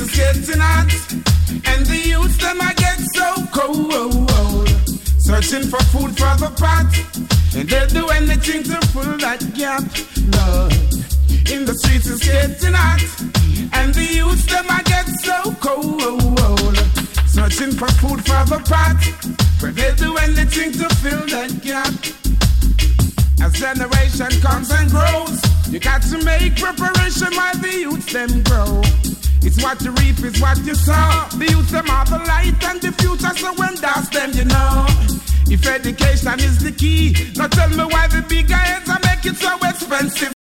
is getting hot, and the youth them I get so cold. Searching for food for the pot, and they'll do anything to fill that gap. Lord, in the streets is getting hot, and the youth them I get so cold. Searching for food for the pot, but they'll do anything to fill that gap. As generation comes and grows, you got to make preparation while the youth them grow. It's what you reap, it's what you sow. The youth them are the light and the future, so when that's them, you know. If education is the key, now tell me why the big heads are make it so expensive.